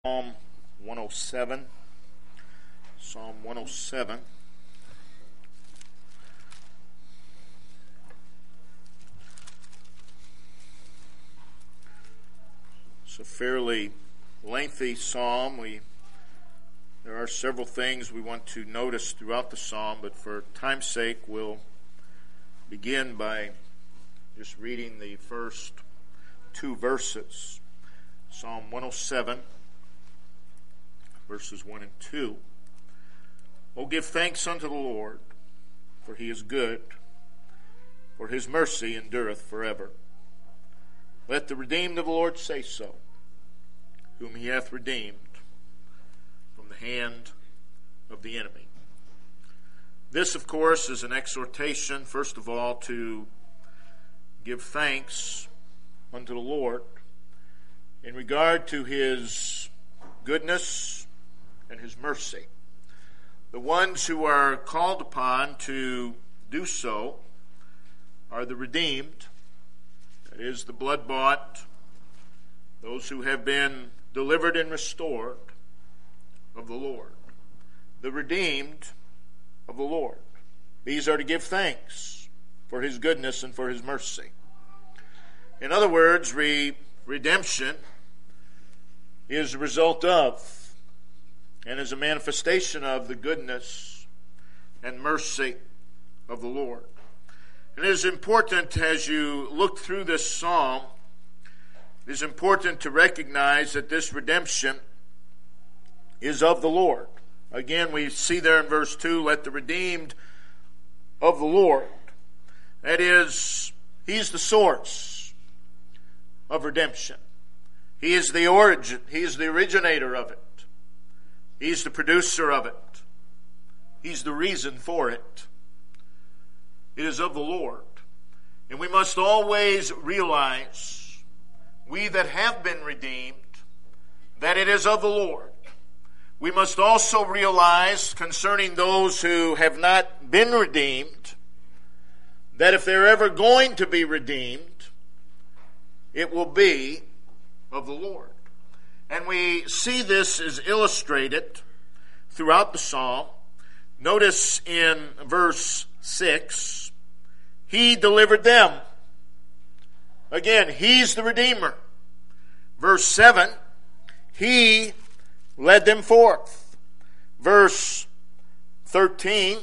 Psalm 107. Psalm 107. It's a fairly lengthy psalm. There are several things we want to notice throughout the psalm, but for time's sake, we'll begin by just reading the first two verses. Psalm 107. Verses 1 and 2. Oh, give thanks unto the Lord, for he is good, for his mercy endureth forever. Let the redeemed of the Lord say so, whom he hath redeemed from the hand of the enemy. This, of course, is an exhortation, first of all, to give thanks unto the Lord in regard to his goodness and his mercy. The ones who are called upon to do so are the redeemed, that is, the blood-bought, those who have been delivered and restored of the Lord. The redeemed of the Lord. These are to give thanks for his goodness and for his mercy. In other words, redemption is a result of and is a manifestation of the goodness and mercy of the Lord. And it is important, as you look through this psalm, it is important to recognize that this redemption is of the Lord. Again, we see there in verse 2, let the redeemed of the Lord. That is, he's the source of redemption. He is the origin, he is the originator of it. He's the producer of it. He's the reason for it. It is of the Lord. And we must always realize, we that have been redeemed, that it is of the Lord. We must also realize, concerning those who have not been redeemed, that if they're ever going to be redeemed, it will be of the Lord. And we see this is illustrated throughout the psalm. Notice in verse 6, he delivered them. Again, he's the Redeemer. Verse 7, he led them forth. Verse 13,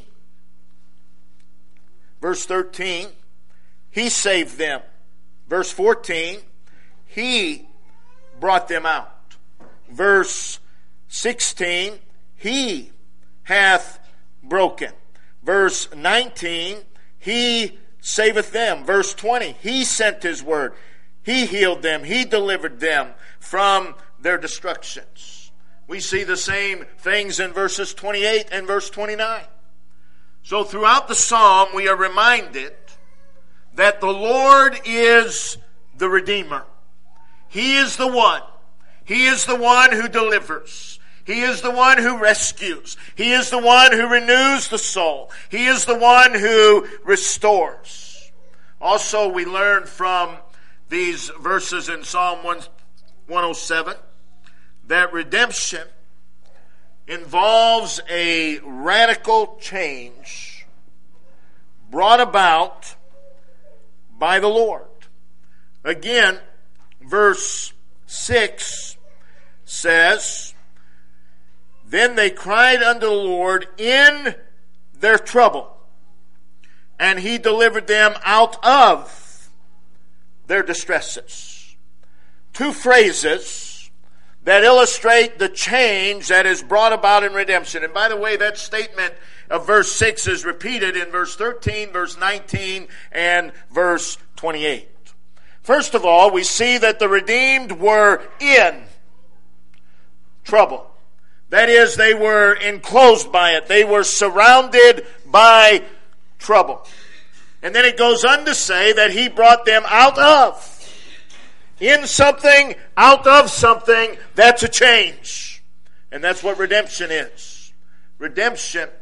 he saved them. Verse 14, he brought them out. Verse 16, he hath broken. Verse 19, he saveth them. Verse 20, he sent his word. He healed them. He delivered them from their destructions. We see the same things in verses 28 and verse 29. So throughout the psalm, we are reminded that the Lord is the Redeemer. He is the one. He is the one who delivers. He is the one who rescues. He is the one who renews the soul. He is the one who restores. Also, we learn from these verses in Psalm 107 that redemption involves a radical change brought about by the Lord. Again, verse 6 says, then they cried unto the Lord in their trouble, and he delivered them out of their distresses. Two phrases that illustrate the change that is brought about in redemption. And by the way, that statement of verse 6 is repeated in verse 13, verse 19, and verse 28. First of all, we see that the redeemed were in trouble. That is, they were enclosed by it. They were surrounded by trouble. And then it goes on to say that he brought them out of. In something, out of something, that's a change. And that's what redemption is. Redemption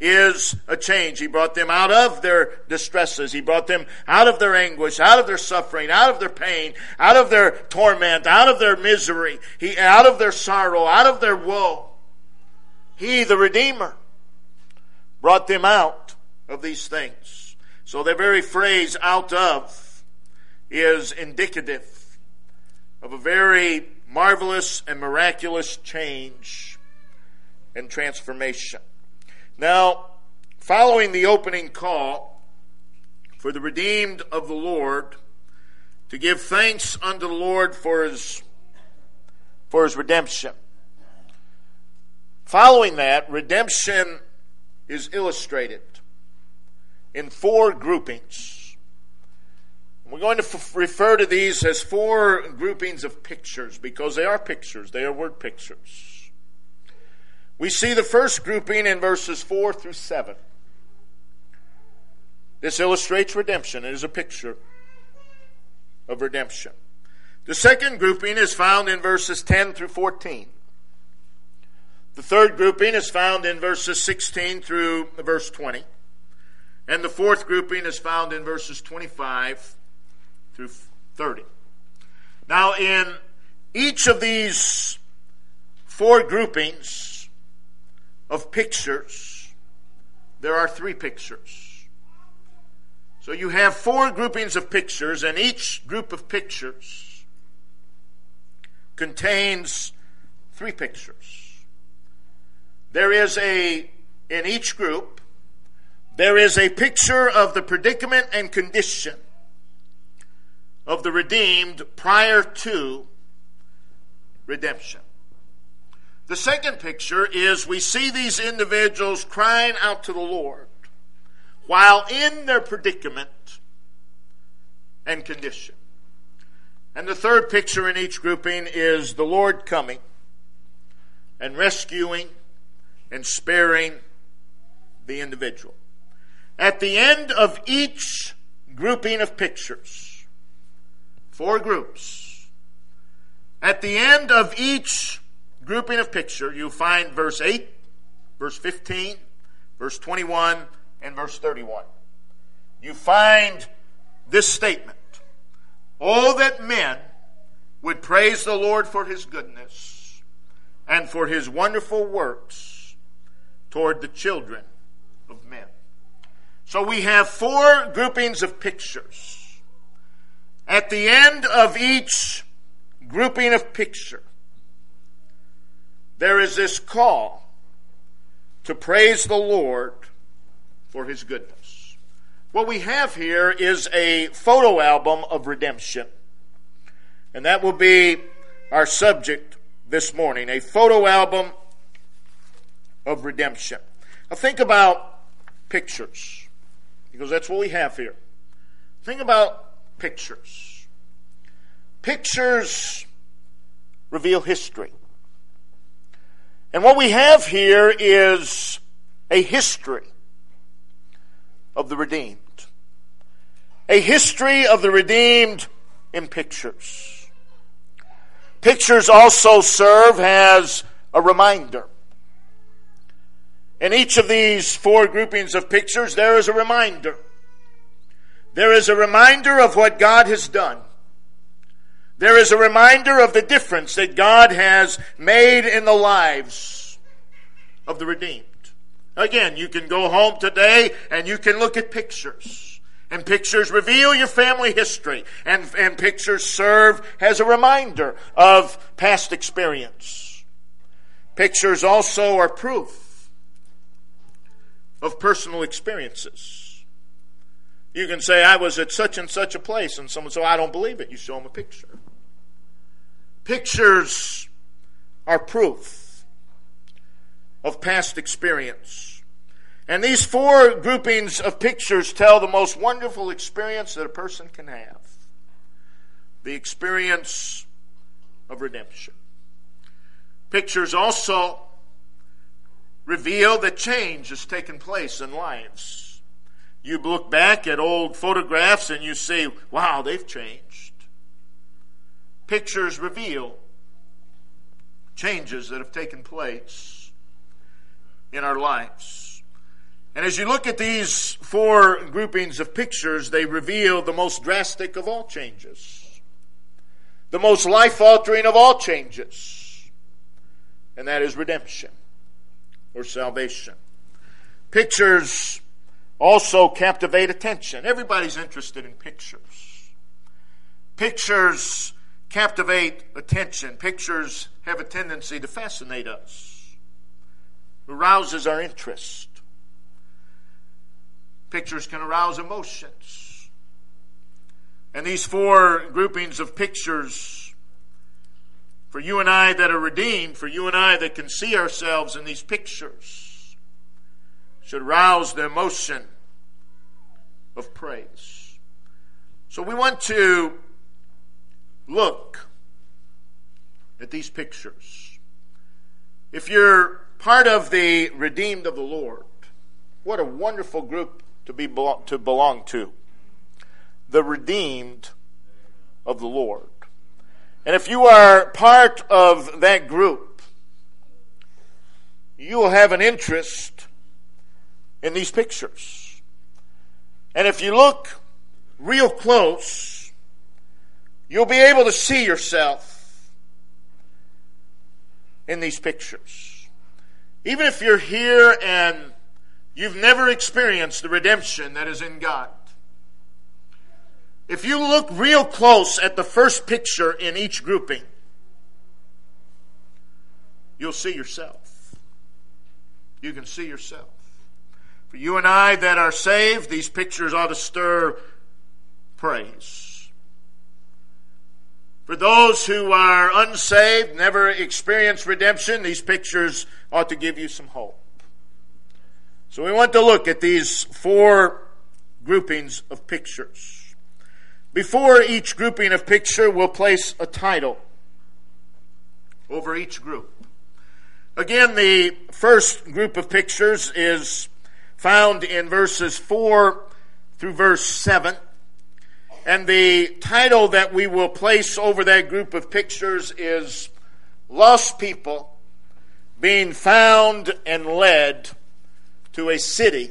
is a change. He brought them out of their distresses. He brought them out of their anguish, out of their suffering, out of their pain, out of their torment, out of their misery, out of their sorrow, out of their woe. He, the Redeemer, brought them out of these things. So the very phrase "out of" is indicative of a very marvelous and miraculous change and transformation. Now, following the opening call for the redeemed of the Lord to give thanks unto the Lord for his redemption. Following that, redemption is illustrated in 4 groupings. We're going to refer to these as 4 groupings of pictures because they are pictures. They are word pictures. We see the first grouping in verses 4 through 7. This illustrates redemption. It is a picture of redemption. The second grouping is found in verses 10 through 14. The third grouping is found in verses 16 through verse 20. And the fourth grouping is found in verses 25 through 30. Now, in each of these 4 groupings of pictures, there are 3 pictures. So you have 4 groupings of pictures, and each group of pictures contains 3 pictures. There is in each group, there is a picture of the predicament and condition of the redeemed prior to redemption. The second picture is we see these individuals crying out to the Lord while in their predicament and condition. And the third picture in each grouping is the Lord coming and rescuing and sparing the individual. At the end of each grouping of pictures, 4 groups, at the end of each grouping of picture, you find verse 8, verse 15, verse 21, and verse 31. You find this statement: "Oh, that men would praise the Lord for his goodness and for his wonderful works toward the children of men." So we have 4 groupings of pictures. At the end of each grouping of picture, there is this call to praise the Lord for his goodness. What we have here is a photo album of redemption. And that will be our subject this morning, a photo album of redemption. Now think about pictures, because that's what we have here. Think about pictures. Pictures reveal history. And what we have here is a history of the redeemed. A history of the redeemed in pictures. Pictures also serve as a reminder. In each of these 4 groupings of pictures, there is a reminder. There is a reminder of what God has done. There is a reminder of the difference that God has made in the lives of the redeemed. Again, you can go home today and you can look at pictures. And pictures reveal your family history. And pictures serve as a reminder of past experience. Pictures also are proof of personal experiences. You can say, "I was at such and such a place," and someone says, "I don't believe it." You show them a picture. Pictures are proof of past experience. And these 4 groupings of pictures tell the most wonderful experience that a person can have. The experience of redemption. Pictures also reveal that change has taken place in lives. You look back at old photographs and you see, wow, they've changed. Pictures reveal changes that have taken place in our lives. And as you look at these four groupings of pictures, they reveal the most drastic of all changes, the most life-altering of all changes, and that is redemption or salvation. Pictures also captivate attention. Everybody's interested in pictures. Pictures captivate attention. Pictures have a tendency to fascinate us. It arouses our interest. Pictures can arouse emotions. And these four groupings of pictures, for you and I that are redeemed, for you and I that can see ourselves in these pictures, should arouse the emotion of praise. So we want to look at these pictures. If you're part of the redeemed of the Lord, what a wonderful group to belong to. The redeemed of the Lord. And if you are part of that group, you will have an interest in these pictures. And if you look real close, you'll be able to see yourself in these pictures. Even if you're here and you've never experienced the redemption that is in God, if you look real close at the first picture in each grouping, you'll see yourself. You can see yourself. For you and I that are saved, these pictures ought to stir praise. For those who are unsaved, never experienced redemption, these pictures ought to give you some hope. So we want to look at these four groupings of pictures. Before each grouping of picture, we'll place a title over each group. Again, the first group of pictures is found in verses 4 through verse 7. And the title that we will place over that group of pictures is Lost People Being Found and Led to a City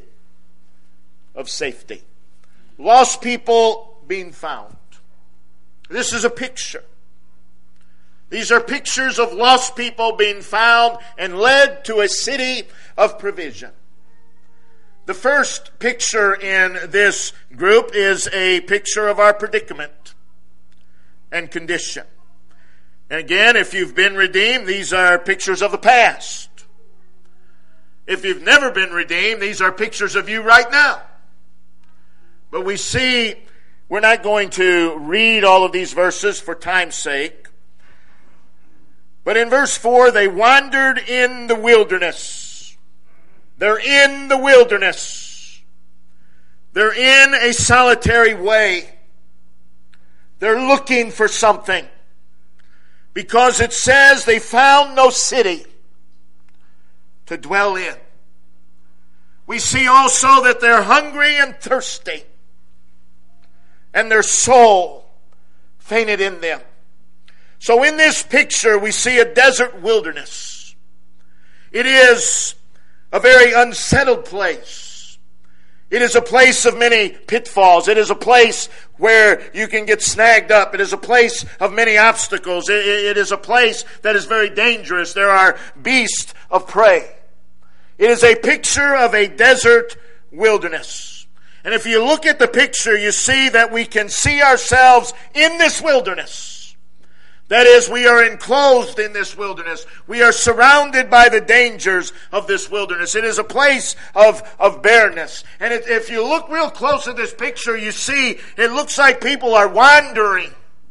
of Safety. Lost people being found. This is a picture. These are pictures of lost people being found and led to a city of provision. The first picture in this group is a picture of our predicament and condition. And again, if you've been redeemed, these are pictures of the past. If you've never been redeemed, these are pictures of you right now. But we see, we're not going to read all of these verses for time's sake. But in verse 4, they wandered in the wilderness. They're in the wilderness. They're in a solitary way. They're looking for something. Because it says they found no city to dwell in. We see also that they're hungry and thirsty. And their soul fainted in them. So in this picture we see a desert wilderness. It is a very unsettled place. It is a place of many pitfalls. It is a place where you can get snagged up. It is a place of many obstacles. It is a place that is very dangerous. There are beasts of prey. It is a picture of a desert wilderness. And if you look at the picture, you see that we can see ourselves in this wilderness. That is, we are enclosed in this wilderness. We are surrounded by the dangers of this wilderness. It is a place of bareness. And if you look real close at this picture, you see it looks like people are wandering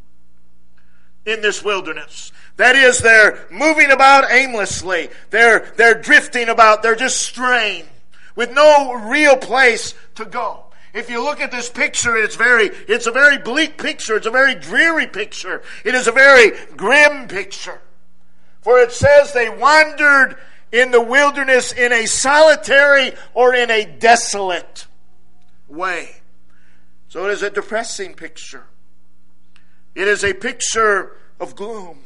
in this wilderness. That is, they're moving about aimlessly. They're drifting about. They're just straying with no real place to go. If you look at this picture, it's a very bleak picture. It's a very dreary picture. It is a very grim picture. For it says they wandered in the wilderness in a solitary or in a desolate way. So it is a depressing picture. It is a picture of gloom.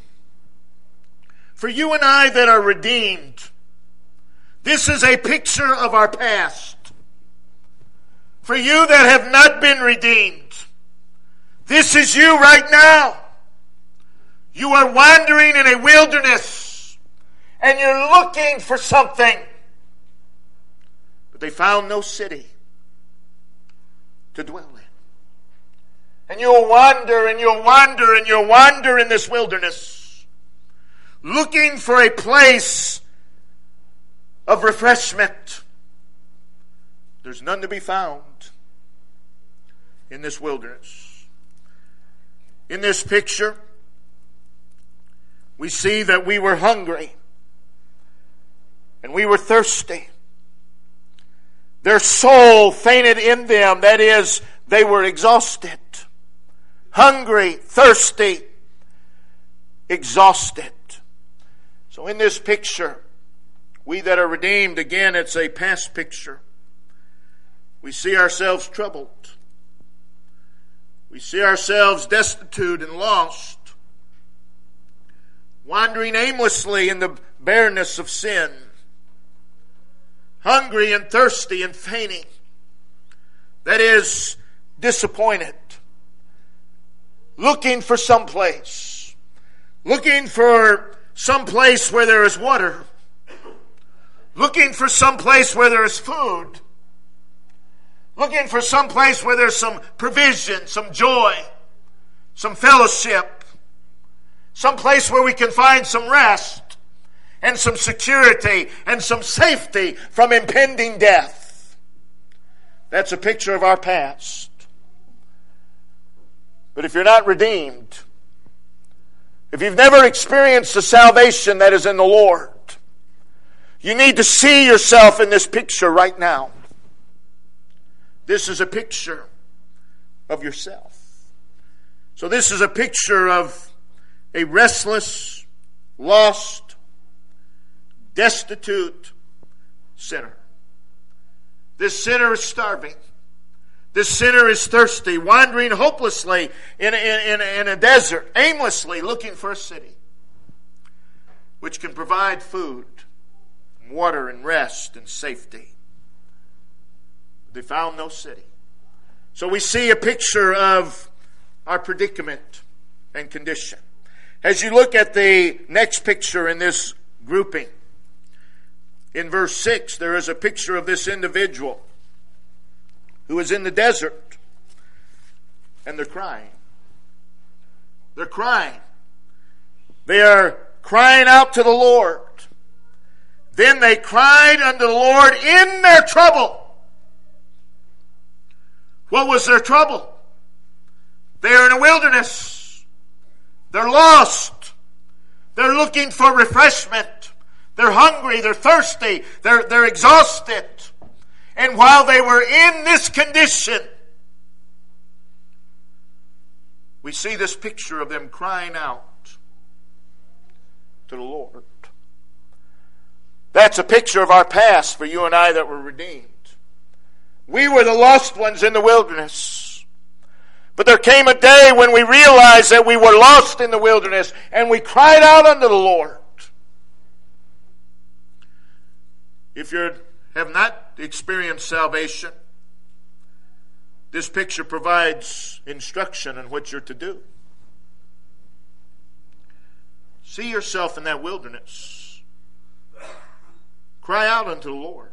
For you and I that are redeemed, this is a picture of our past. For you that have not been redeemed, this is you right now. You are wandering in a wilderness and you're looking for something. But they found no city to dwell in. And you'll wander and you'll wander and you'll wander in this wilderness, looking for a place of refreshment. There's none to be found in this wilderness. In this picture, we see that we were hungry and we were thirsty. Their soul fainted in them. That is, they were exhausted. Hungry, thirsty, exhausted. So in this picture, we that are redeemed, again, it's a past picture. We see ourselves troubled. We see ourselves destitute and lost, wandering aimlessly in the barrenness of sin, hungry and thirsty and fainting. That is, disappointed, looking for some place, looking for some place where there is water, looking for some place where there is food, looking for some place where there's some provision, some joy, some fellowship, some place where we can find some rest and some security and some safety from impending death. That's a picture of our past. But if you're not redeemed, if you've never experienced the salvation that is in the Lord, you need to see yourself in this picture right now. This is a picture of yourself. So this is a picture of a restless, lost, destitute sinner. This sinner is starving. This sinner is thirsty, wandering hopelessly in a desert, aimlessly looking for a city which can provide food, water, and rest and safety. They found no city. So we see a picture of our predicament and condition. As you look at the next picture in this grouping, in verse 6, there is a picture of this individual who is in the desert, and they're crying. They're crying. They are crying out to the Lord. Then they cried unto the Lord in their trouble. What was their trouble? They are in a wilderness. They're lost. They're looking for refreshment. They're hungry. They're thirsty. They're exhausted. And while they were in this condition, we see this picture of them crying out to the Lord. That's a picture of our past for you and I that were redeemed. We were the lost ones in the wilderness. But there came a day when we realized that we were lost in the wilderness and we cried out unto the Lord. If you have not experienced salvation, this picture provides instruction on what you're to do. See yourself in that wilderness. Cry out unto the Lord.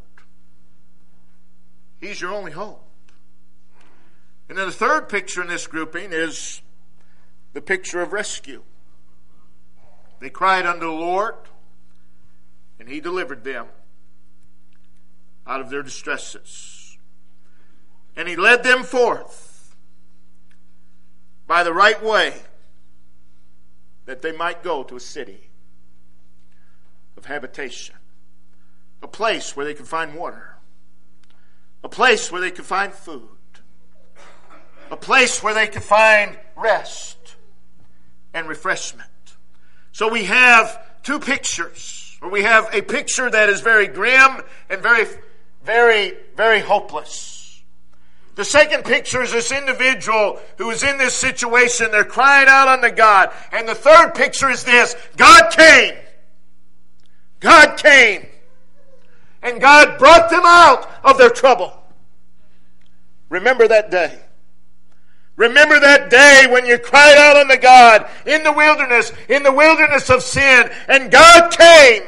He's your only hope. And then the third picture in this grouping is the picture of rescue. They cried unto the Lord, and He delivered them out of their distresses. And He led them forth by the right way, that they might go to a city of habitation, a place where they could find water, a place where they could find food, a place where they could find rest and refreshment. So we have two pictures, or we have a picture that is very grim and very, very, very hopeless. The second picture is this individual who is in this situation. They're crying out unto God. And the third picture is this: God came. God came. And God brought them out of their trouble. Remember that day. Remember that day when you cried out unto God in the wilderness of sin, and God came.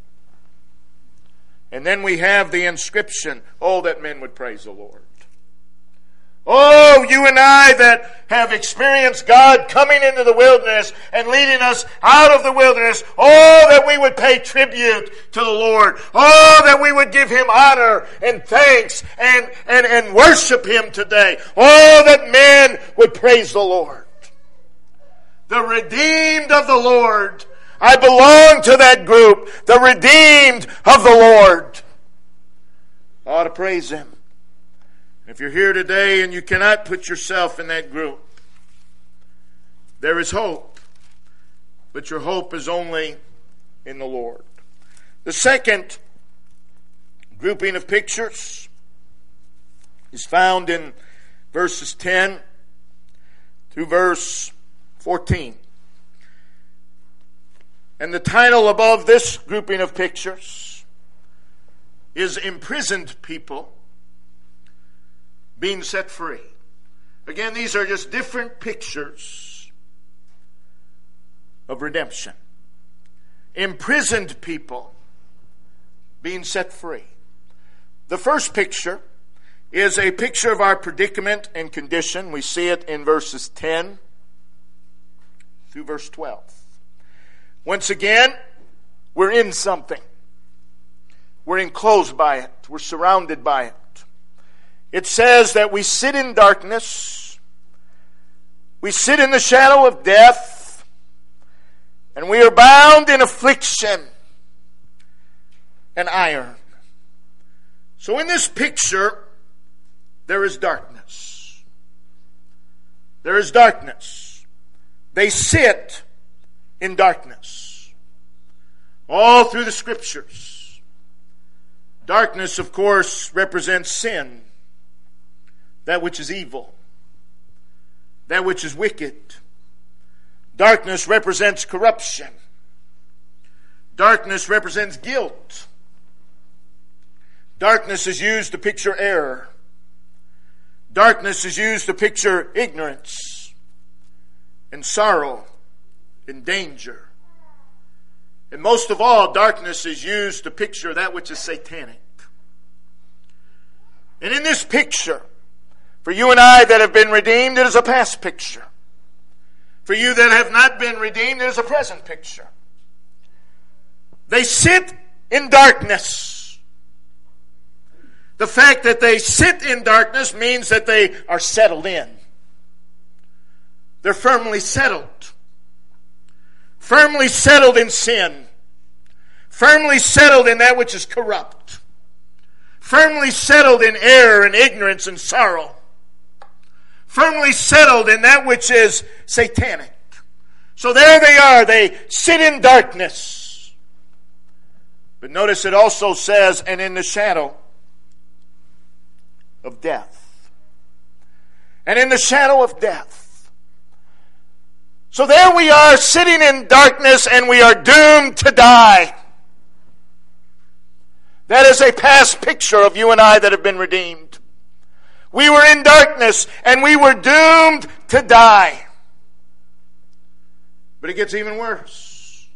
And then we have the inscription, oh, that men would praise the Lord. Oh, you and I that have experienced God coming into the wilderness and leading us out of the wilderness. Oh, that we would pay tribute to the Lord. Oh, that we would give Him honor and thanks and worship Him today. Oh, that men would praise the Lord. The redeemed of the Lord. I belong to that group. The redeemed of the Lord. I ought to praise Him. If you're here today and you cannot put yourself in that group, there is hope. But your hope is only in the Lord. The second grouping of pictures is found in verses 10 through verse 14. And the title above this grouping of pictures is Imprisoned People Being Set Free. Again, these are just different pictures of redemption. Imprisoned people being set free. The first picture is a picture of our predicament and condition. We see it in verses 10 through verse 12. Once again, we're in something. We're enclosed by it. We're surrounded by it. It says that we sit in darkness, we sit in the shadow of death, and we are bound in affliction and iron. So in this picture, there is darkness. There is darkness. They sit in darkness. All through the Scriptures. Darkness, of course, represents sin. That which is evil. That which is wicked. Darkness represents corruption. Darkness represents guilt. Darkness is used to picture error. Darkness is used to picture ignorance and sorrow and danger. And most of all, darkness is used to picture that which is satanic. And in this picture, for you and I that have been redeemed, it is a past picture. For you that have not been redeemed, it is a present picture. They sit in darkness. The fact that they sit in darkness means that they are settled in. They're firmly settled. Firmly settled in sin. Firmly settled in that which is corrupt. Firmly settled in error and ignorance and sorrow. Firmly settled in that which is satanic. So there they are. They sit in darkness. But notice it also says, and in the shadow of death. And in the shadow of death. So there we are sitting in darkness and we are doomed to die. That is a past picture of you and I that have been redeemed. We were in darkness and we were doomed to die. But it gets even worse.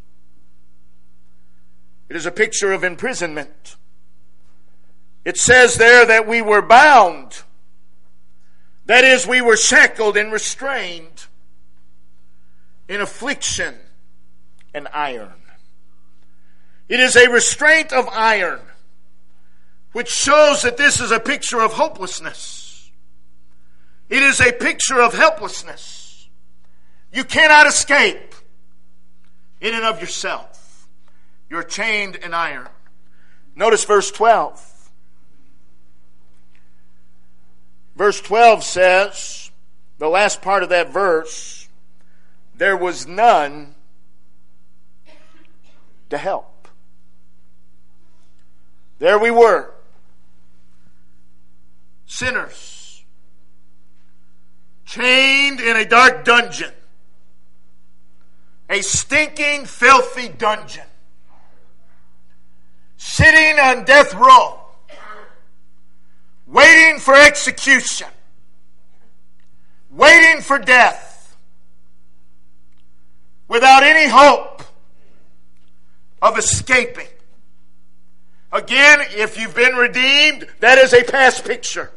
It is a picture of imprisonment. It says there that we were bound. That is, we were shackled and restrained in affliction and iron. It is a restraint of iron, which shows that this is a picture of hopelessness. It is a picture of helplessness. You cannot escape in and of yourself. You're chained in iron. Notice verse 12. Verse 12 says, the last part of that verse, there was none to help. There we were, sinners, chained in a dark dungeon, a stinking, filthy dungeon, sitting on death row, waiting for execution. waiting for death, without any hope of escaping. Again, if you've been redeemed, that is a past picture.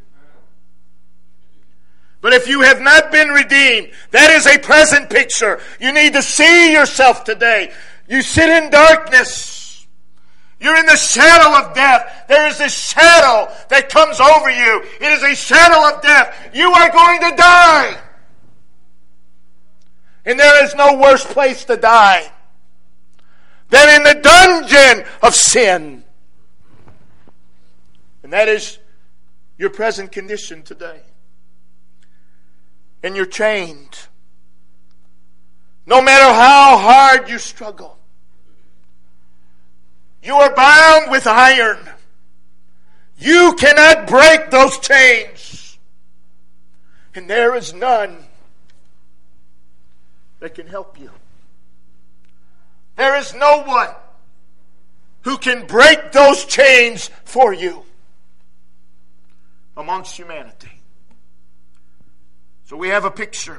But if you have not been redeemed, that is a present picture. You need to see yourself today. You sit in darkness. You're in the shadow of death. There is a shadow that comes over you. It is a shadow of death. You are going to die. And there is no worse place to die than in the dungeon of sin. And that is your present condition today. And you're chained. No matter how hard you struggle, you are bound with iron. You cannot break those chains. And there is none that can help you. There is no one who can break those chains for you amongst humanity. So we have a picture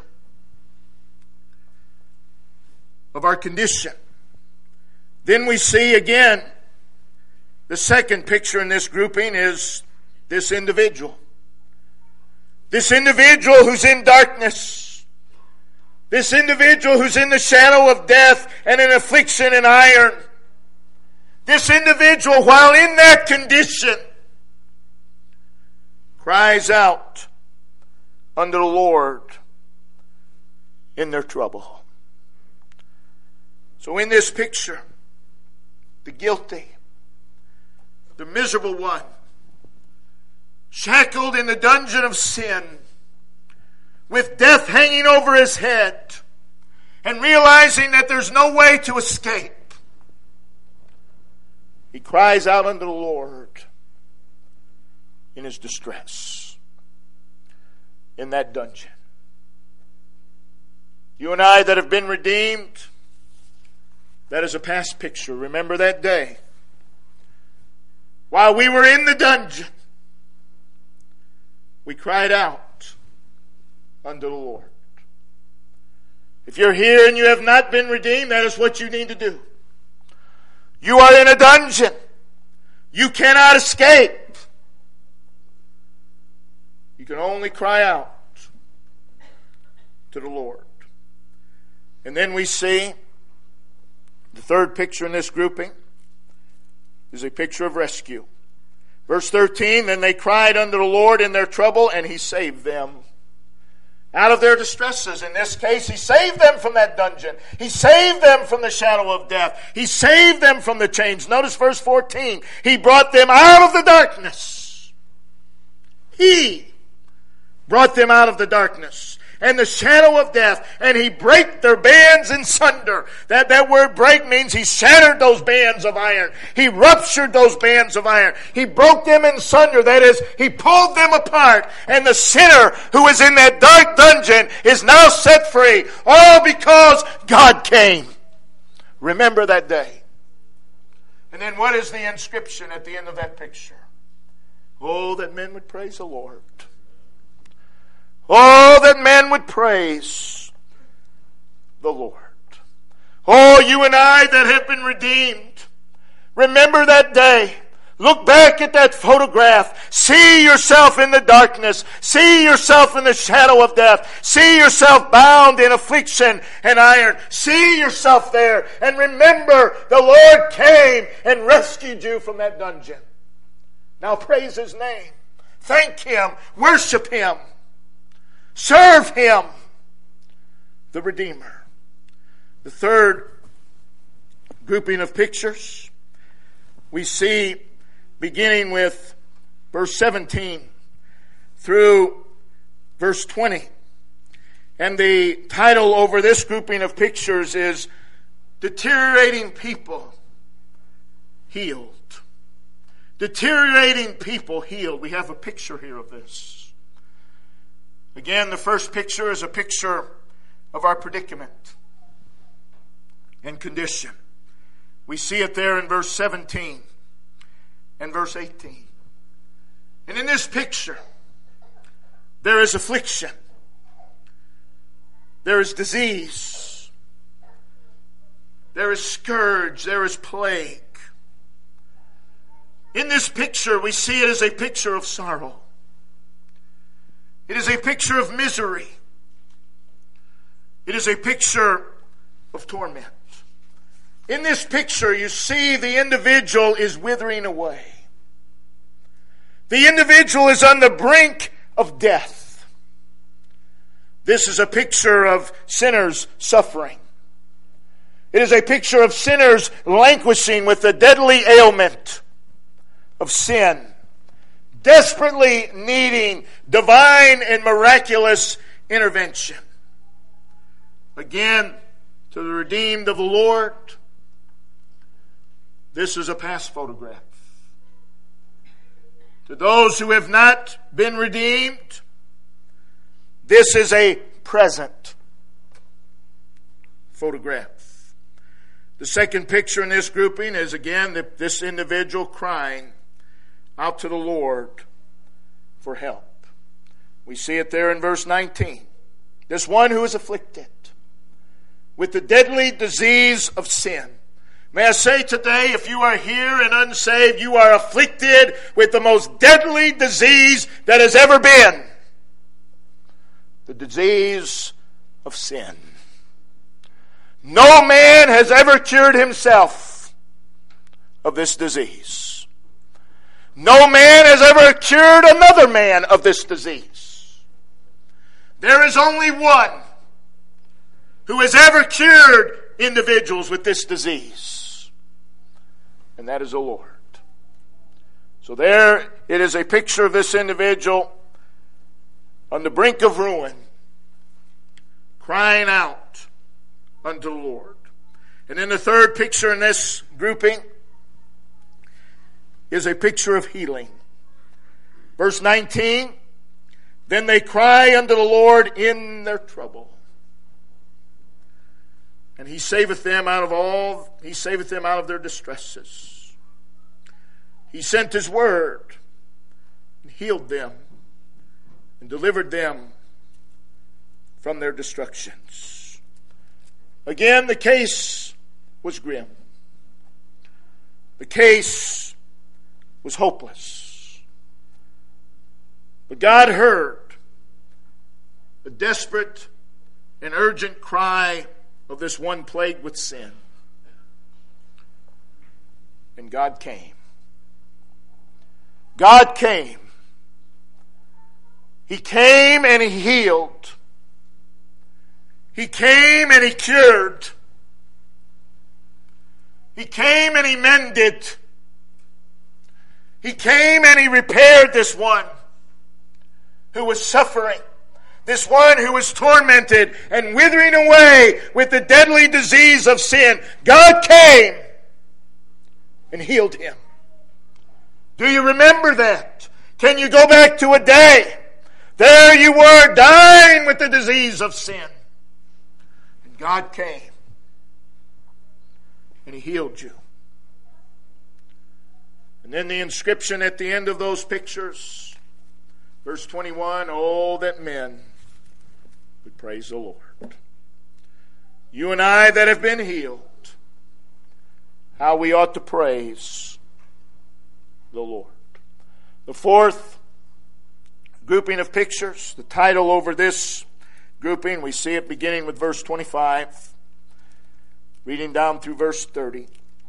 of our condition. Then we see again, the second picture in this grouping is this individual. This individual who's in darkness. This individual who's in the shadow of death and in affliction and iron. This individual, while in that condition, cries out unto the Lord in their trouble. So in this picture, the guilty, the miserable one, shackled in the dungeon of sin, with death hanging over his head, and realizing that there's no way to escape, he cries out unto the Lord in his distress in that dungeon. You and I that have been redeemed, that is a past picture. Remember that day. While we were in the dungeon, we cried out unto the Lord. If you're here and you have not been redeemed, that is what you need to do. You are in a dungeon. You cannot escape. You can only cry out to the Lord. And then we see the third picture in this grouping is a picture of rescue. Verse 13, then they cried unto the Lord in their trouble, and he saved them out of their distresses. In this case, he saved them from that dungeon. He saved them from the shadow of death. He saved them from the chains. Notice verse 14. He brought them out of the darkness. He brought them out of the darkness and the shadow of death, and he brake their bands in sunder. That word break means he shattered those bands of iron. He ruptured those bands of iron. He broke them in sunder. That is, he pulled them apart. And the sinner who is in that dark dungeon is now set free. All because God came. Remember that day. And then what is the inscription at the end of that picture? Oh, that men would praise the Lord. Oh, that men would praise the Lord. Oh, you and I that have been redeemed, remember that day. Look back at that photograph. See yourself in the darkness. See yourself in the shadow of death. See yourself bound in affliction and iron. See yourself there. And remember, the Lord came and rescued you from that dungeon. Now praise His name. Thank Him. Worship Him. Serve Him, the Redeemer. The third grouping of pictures we see beginning with verse 17 through verse 20. And the title over this grouping of pictures is Deteriorating People Healed. Deteriorating people healed. We have a picture here of this. Again, the first picture is a picture of our predicament and condition. We see it there in verse 17 and verse 18. And in this picture, there is affliction. there is disease. There is scourge. There is plague. In this picture, we see it as a picture of sorrow. It is a picture of misery. It is a picture of torment. In this picture, you see the individual is withering away. The individual is on the brink of death. This is a picture of sinners suffering. It is a picture of sinners languishing with the deadly ailment of sin, desperately needing divine and miraculous intervention. Again, to the redeemed of the Lord, this is a past photograph. To those who have not been redeemed, this is a present photograph. The second picture in this grouping is again this individual crying out to the Lord for help. We see it there in verse 19. This one who is afflicted with the deadly disease of sin. May I say today, if you are here and unsaved, you are afflicted with the most deadly disease that has ever been. The disease of sin. No man has ever cured himself of this disease. No man has ever cured another man of this disease. There is only one who has ever cured individuals with this disease, and that is the Lord. So there it is a picture of this individual on the brink of ruin, crying out unto the Lord. And then the third picture in this grouping is a picture of healing. Verse 19, then they cry unto the Lord in their trouble, and he saveth them out of their distresses. He sent his word and healed them and delivered them from their destructions. Again, the case was grim. The case was hopeless. But God heard the desperate and urgent cry of this one plagued with sin. And God came. God came. He came and he healed. He came and he cured. He came and he mended. He came and he repaired this one who was suffering. This one who was tormented and withering away with the deadly disease of sin. God came and healed him. Do you remember that? Can you go back to a day? There you were dying with the disease of sin. And God came and he healed you. And then the inscription at the end of those pictures, verse 21, oh, that men would praise the Lord. You and I that have been healed, how we ought to praise the Lord. The fourth grouping of pictures, the title over this grouping, we see it beginning with verse 25, reading down through verse 30.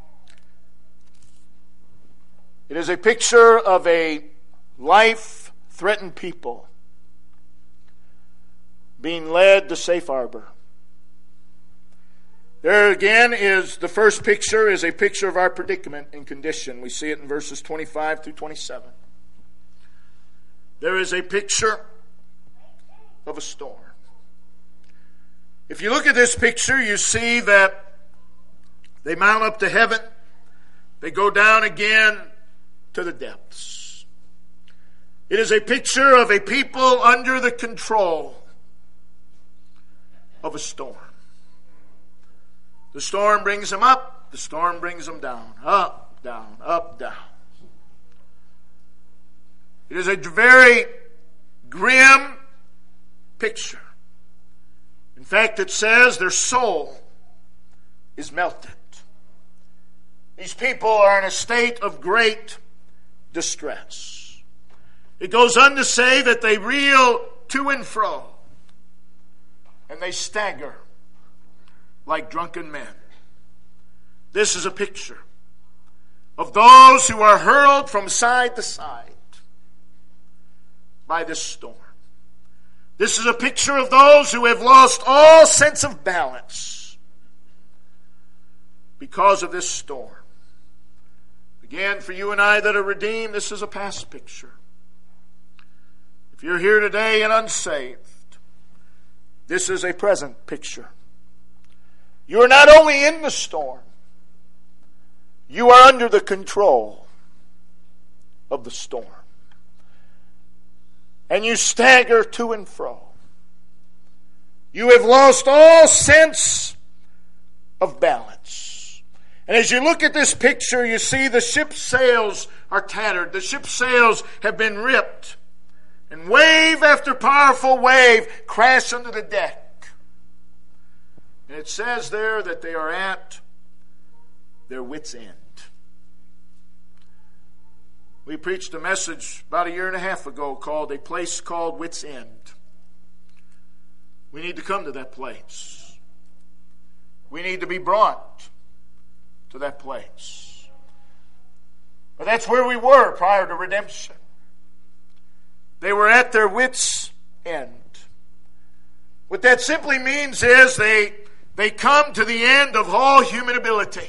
It is a picture of a life-threatened people being led to safe harbor. There again is the first picture is a picture of our predicament and condition. We see it in verses 25 through 27. There is a picture of a storm. If you look at this picture, you see that they mount up to heaven. They go down again to the depths. It is a picture of a people under the control of a storm. The storm brings them up. The storm brings them down. Up, down, up, down. It is a very grim picture. And In fact, it says their soul is melted. These people are in a state of great distress. It goes on to say that they reel to and fro, and they stagger like drunken men. This is a picture of those who are hurled from side to side by this storm. This is a picture of those who have lost all sense of balance because of this storm. Again, for you and I that are redeemed, this is a past picture. If you're here today and unsaved, this is a present picture. You are not only in the storm, you are under the control of the storm. And you stagger to and fro. You have lost all sense of balance. And as you look at this picture, you see the ship's sails are tattered. The ship's sails have been ripped. And wave after powerful wave crash under the deck. And it says there that they are at their wits' end. We preached a message about 1.5 years ago called A Place Called Wits' End. We need to come to that place. We need to be brought to that place. But that's where we were prior to redemption. They were at their wits' end. What that simply means is they come to the end of all human ability.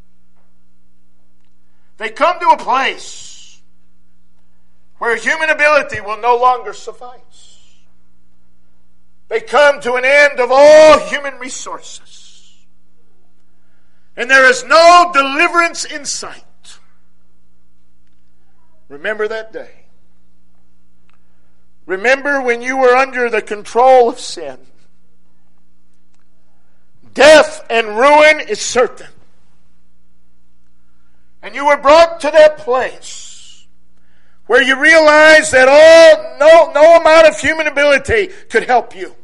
They come to a place where human ability will no longer suffice. They come to an end of all human resources. And there is no deliverance in sight. Remember that day. Remember when you were under the control of sin. Death and ruin is certain. And you were brought to that place where you realize that no amount of human ability could help you.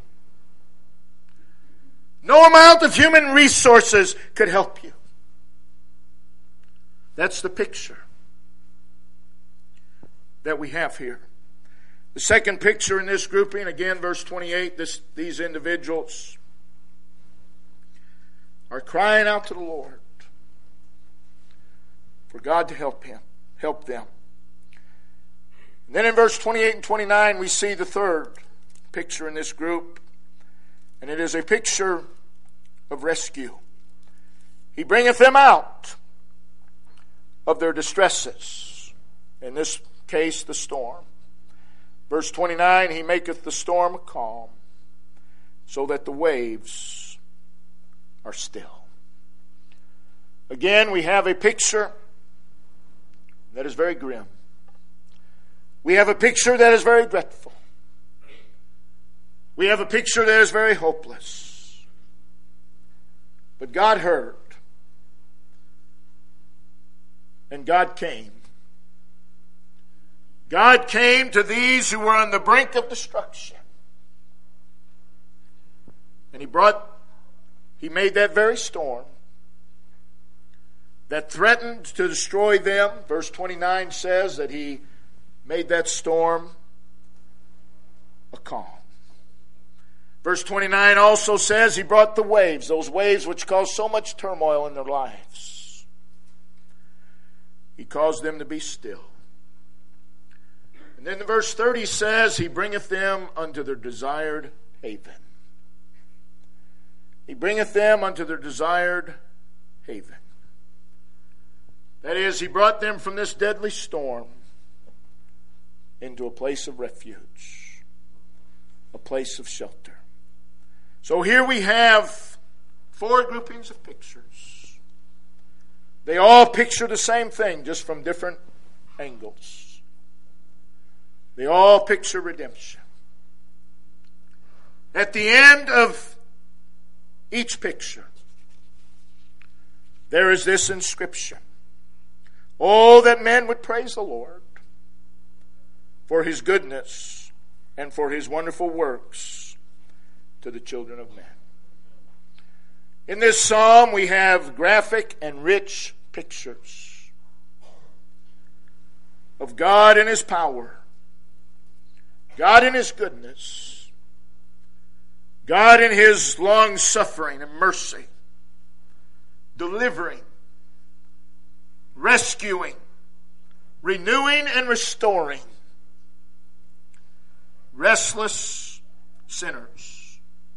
No amount of human resources could help you. That's the picture that we have here. The second picture in this grouping, again, verse 28, these individuals are crying out to the Lord for God to help them. And then in verse 28 and 29, we see the third picture in this group, and it is a picture of rescue. He bringeth them out of their distresses, in this case, the storm. Verse 29, he maketh the storm calm, so that the waves are still. Again, we have a picture that is very grim. We have a picture that is very dreadful. We have a picture that is very hopeless. But God heard. And God came. God came to these who were on the brink of destruction. And He made that very storm that threatened to destroy them. Verse 29 says that He made that storm a calm. Verse 29 also says He brought the waves, those waves which caused so much turmoil in their lives. He caused them to be still. And then the verse 30 says, He bringeth them unto their desired haven. He bringeth them unto their desired haven. That is, He brought them from this deadly storm into a place of refuge, a place of shelter. So here we have 4 groupings of pictures. They all picture the same thing, just from different angles. They all picture redemption. At the end of each picture, there is this inscription. Oh, that men would praise the Lord for His goodness and for His wonderful works to the children of men. In this psalm, we have graphic and rich pictures of God in His power, God in His goodness, God in His long-suffering and mercy, delivering, rescuing, renewing, and restoring restless sinners,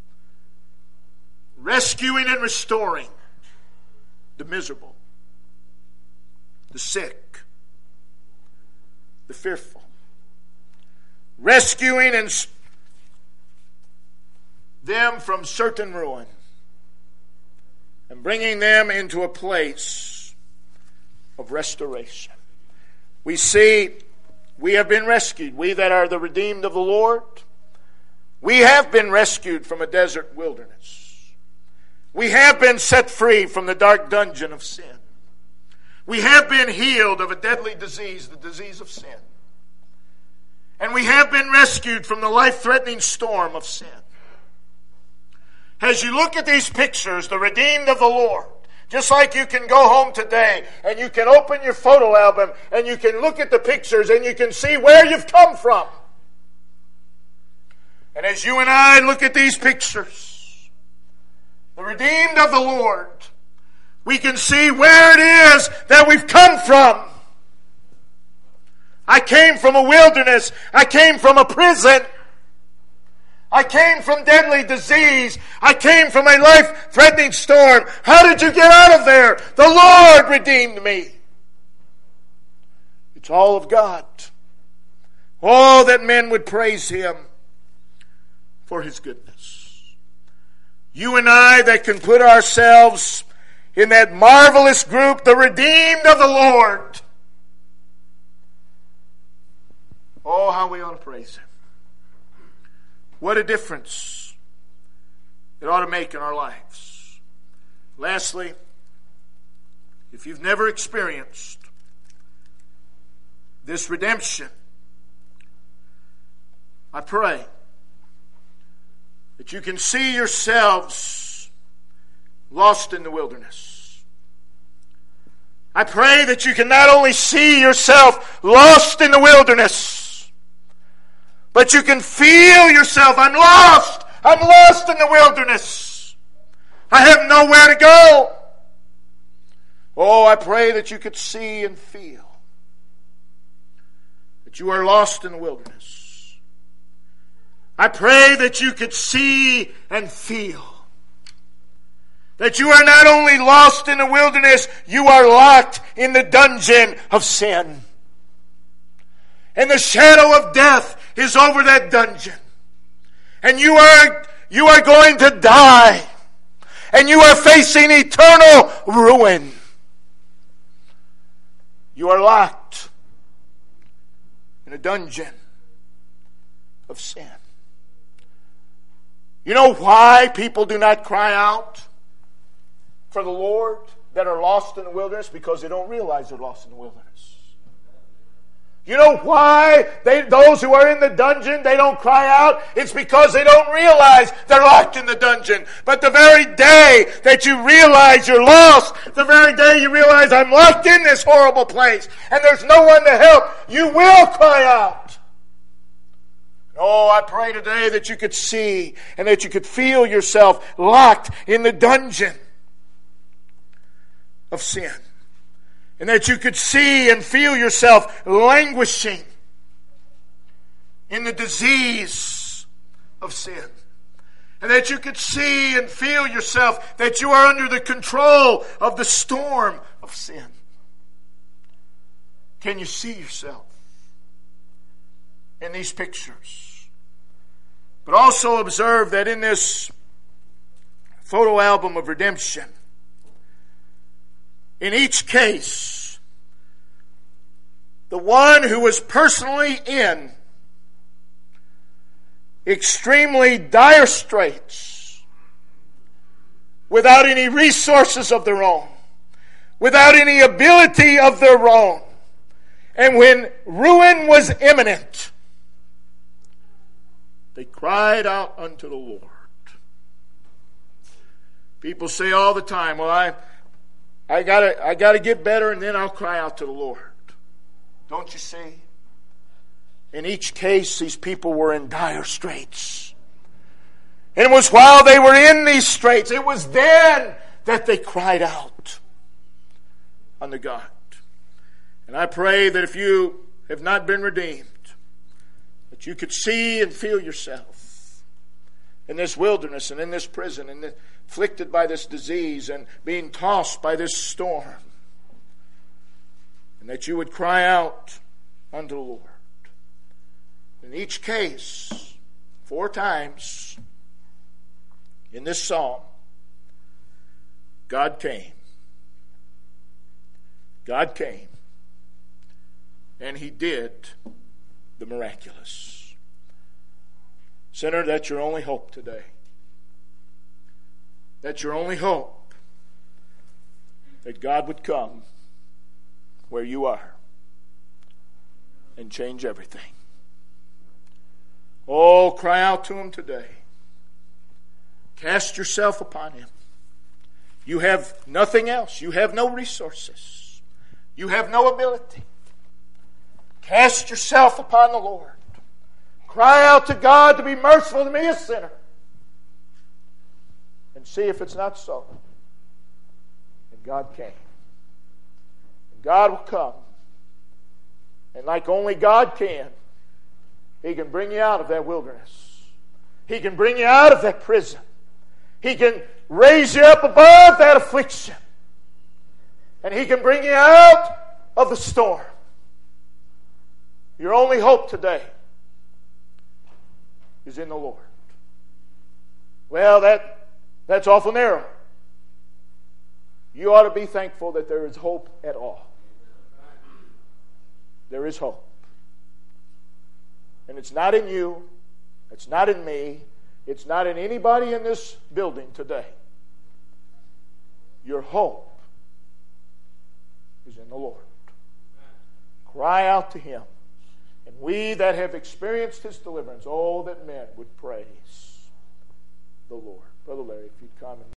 rescuing and restoring the miserable, the sick, the fearful, rescuing them from certain ruin and bringing them into a place of restoration. We see we have been rescued. We that are the redeemed of the Lord, we have been rescued from a desert wilderness. We have been set free from the dark dungeon of sin. We have been healed of a deadly disease, the disease of sin. And we have been rescued from the life-threatening storm of sin. As you look at these pictures, the redeemed of the Lord, just like you can go home today and you can open your photo album and you can look at the pictures and you can see where you've come from. And as you and I look at these pictures, the redeemed of the Lord, we can see where it is that we've come from. I came from a wilderness. I came from a prison. I came from deadly disease. I came from a life-threatening storm. How did you get out of there? The Lord redeemed me. It's all of God. Oh, that men would praise Him for His goodness. You and I that can put ourselves in that marvelous group, the redeemed of the Lord. Oh, how we ought to praise Him. What a difference it ought to make in our lives. Lastly, if you've never experienced this redemption, I pray that you can see yourselves lost in the wilderness. I pray that you can not only see yourself lost in the wilderness, but you can feel yourself, I'm lost in the wilderness. I have nowhere to go. Oh, I pray that you could see and feel that you are lost in the wilderness. I pray that you could see and feel that you are not only lost in the wilderness, you are locked in the dungeon of sin. And the shadow of death is over that dungeon. And you are going to die. And you are facing eternal ruin. You are locked in a dungeon of sin. You know why people do not cry out for the Lord that are lost in the wilderness? Because they don't realize they're lost in the wilderness. You know why those who are in the dungeon, they don't cry out? It's because they don't realize they're locked in the dungeon. But the very day that you realize you're lost, the very day you realize I'm locked in this horrible place and there's no one to help, you will cry out. Oh, I pray today that you could see and that you could feel yourself locked in the dungeon of sin. And that you could see and feel yourself languishing in the disease of sin. And that you could see and feel yourself that you are under the control of the storm of sin. Can you see yourself in these pictures? But also observe that in this photo album of redemption, in each case, the one who was personally in extremely dire straits, without any resources of their own, without any ability of their own, and when ruin was imminent, they cried out unto the Lord. People say all the time, well, I gotta get better and then I'll cry out to the Lord. Don't you see? In each case, these people were in dire straits. And it was while they were in these straits, it was then that they cried out unto God. And I pray that if you have not been redeemed, that you could see and feel yourself in this wilderness and in this prison and afflicted by this disease and being tossed by this storm. And that you would cry out unto the Lord. In each case, 4 times in this psalm, God came. God came. And He did the miraculous. Sinner, that's your only hope today. That's your only hope. That God would come where you are and change everything. Oh, cry out to Him today. Cast yourself upon Him. You have nothing else. You have no resources. You have no ability. Cast yourself upon the Lord. Cry out to God to be merciful to me, a sinner. And see if it's not so. And God came. And God will come. And like only God can, He can bring you out of that wilderness. He can bring you out of that prison. He can raise you up above that affliction. And He can bring you out of the storm. Your only hope today is in the Lord. Well, that's awful narrow. You ought to be thankful that there is hope at all. There is hope. And it's not in you. It's not in me. It's not in anybody in this building today. Your hope is in the Lord. Cry out to Him. And we that have experienced His deliverance, oh, that men would praise the Lord. Brother Larry, if you'd come and